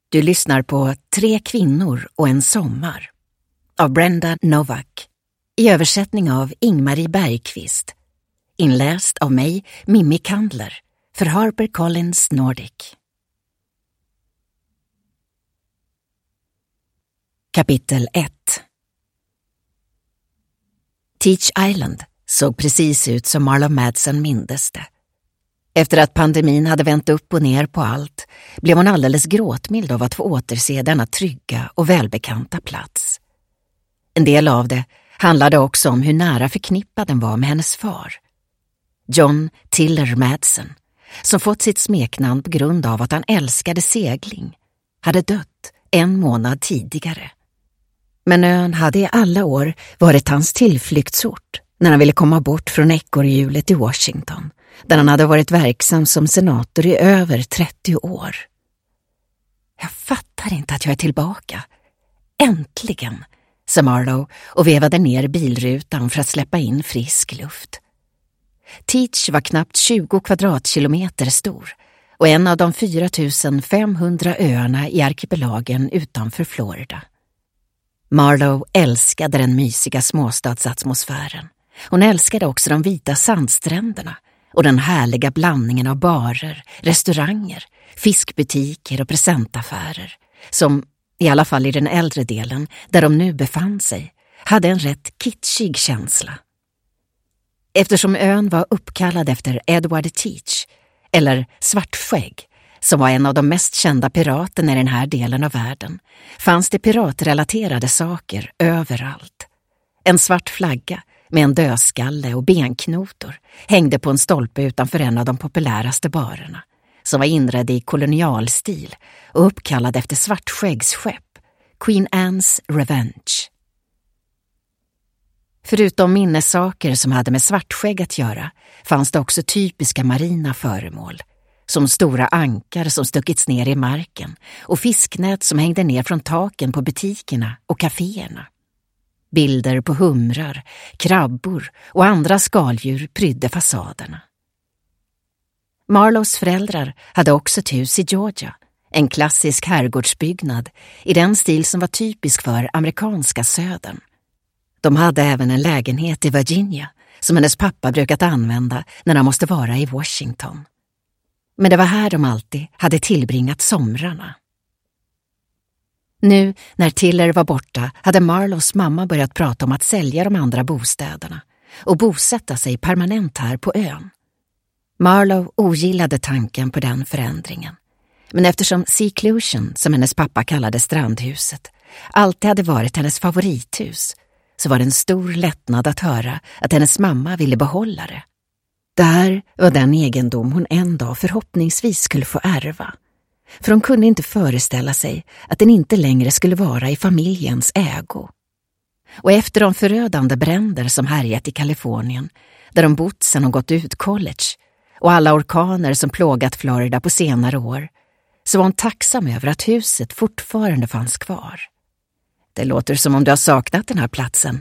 Du lyssnar på 3 kvinnor och en sommar av Brenda Novak i översättning av Ingmarie Bergqvist. Inläst av mig, Mimmi Kandler, för HarperCollins Nordic. Kapitel 1. Teach Island såg precis ut som Marlo Madsen mindes det. Efter att pandemin hade vänt upp och ner på allt blev hon alldeles gråtmild av att få återse denna trygga och välbekanta plats. En del av det handlade också om hur nära förknippad den var med hennes far. John Tiller Madsen, som fått sitt smeknamn på grund av att han älskade segling, hade dött 1 månad tidigare. Men ön hade i alla år varit hans tillflyktsort när han ville komma bort från ekorrhjulet i Washington, där han hade varit verksam som senator i över 30 år. Jag fattar inte att jag är tillbaka. Äntligen, sa Marlo och vevade ner bilrutan för att släppa in frisk luft. Teach var knappt 20 kvadratkilometer stor och en av de 4500 öarna i arkipelagen utanför Florida. Marlo älskade den mysiga småstadsatmosfären. Hon älskade också de vita sandstränderna och den härliga blandningen av barer, restauranger, fiskbutiker och presentaffärer som, i alla fall i den äldre delen där de nu befann sig, hade en rätt kitschig känsla. Eftersom ön var uppkallad efter Edward Teach, eller Svartskägg, som var en av de mest kända piraterna i den här delen av världen, fanns det piratrelaterade saker överallt. En svart flagga med en dödskalle och benknotor hängde på en stolpe utanför en av de populäraste barerna, som var inredd i kolonialstil och uppkallad efter Svartskäggs skepp, Queen Anne's Revenge. Förutom minnessaker som hade med Svartskägg att göra fanns det också typiska marina föremål, som stora ankar som stuckits ner i marken och fisknät som hängde ner från taken på butikerna och kaféerna. Bilder på humrar, krabbor och andra skaldjur prydde fasaderna. Marlos föräldrar hade också ett hus i Georgia, en klassisk herrgårdsbyggnad i den stil som var typisk för amerikanska södern. De hade även en lägenhet i Virginia som hennes pappa brukat använda när han måste vara i Washington. Men det var här de alltid hade tillbringat somrarna. Nu, när Tiller var borta, hade Marlos mamma börjat prata om att sälja de andra bostäderna och bosätta sig permanent här på ön. Marlo ogillade tanken på den förändringen. Men eftersom Seclusion, som hennes pappa kallade strandhuset, alltid hade varit hennes favorithus, så var det en stor lättnad att höra att hennes mamma ville behålla det. Där var den egendom hon en dag förhoppningsvis skulle få ärva. För hon kunde inte föreställa sig att den inte längre skulle vara i familjens ägo. Och efter de förödande bränder som härjat i Kalifornien, där de bott sedan hon gått ut college, och alla orkaner som plågat Florida på senare år, så var hon tacksam över att huset fortfarande fanns kvar. Det låter som om du har saknat den här platsen.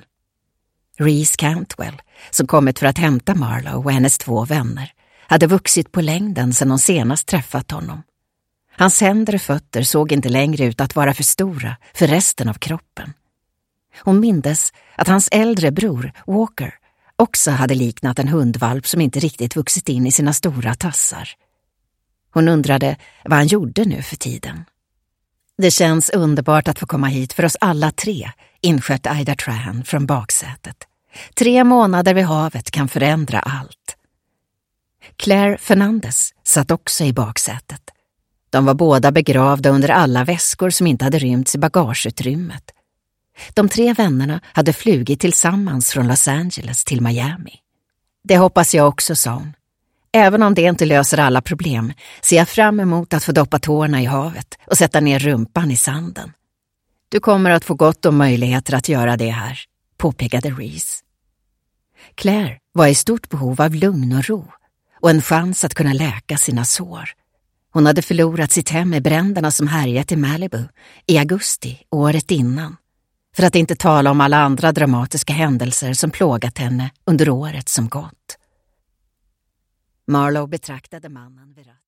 Reese Cantwell, som kommit för att hämta Marlo och hennes 2 vänner, hade vuxit på längden sedan hon senast träffat honom. Hans händer och fötter såg inte längre ut att vara för stora för resten av kroppen. Hon mindes att hans äldre bror, Walker, också hade liknat en hundvalp som inte riktigt vuxit in i sina stora tassar. Hon undrade vad han gjorde nu för tiden. Det känns underbart att få komma hit för oss alla 3, insköt Ida Trahan från baksätet. 3 månader vid havet kan förändra allt. Claire Fernandez satt också i baksätet. De var båda begravda under alla väskor som inte hade rymts i bagageutrymmet. De 3 vännerna hade flugit tillsammans från Los Angeles till Miami. Det hoppas jag också, sa hon. Även om det inte löser alla problem ser jag fram emot att få doppa tårna i havet och sätta ner rumpan i sanden. Du kommer att få gott om möjligheter att göra det här, påpekade Reese. Claire var i stort behov av lugn och ro och en chans att kunna läka sina sår. Hon hade förlorat sitt hem i bränderna som härjat i Malibu i augusti året innan. För att inte tala om alla andra dramatiska händelser som plågat henne under året som gått. Marlo betraktade mannen vid ratten.